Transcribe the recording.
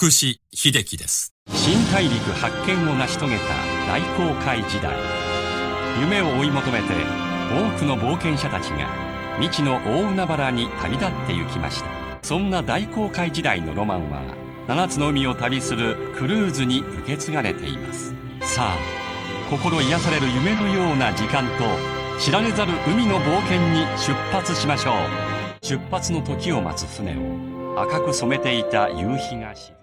福士秀樹です。 新大陸発見を成し遂げた大航海時代。夢を追い求めて多くの冒険者たちが未知の大海原に旅立って行きました。そんな大航海時代のロマンは7つの海を旅するクルーズに受け継がれています。さあ、心癒される夢のような時間と知られざる海の冒険に出発しましょう。出発の時を待つ船を赤く染めていた夕日が沈む。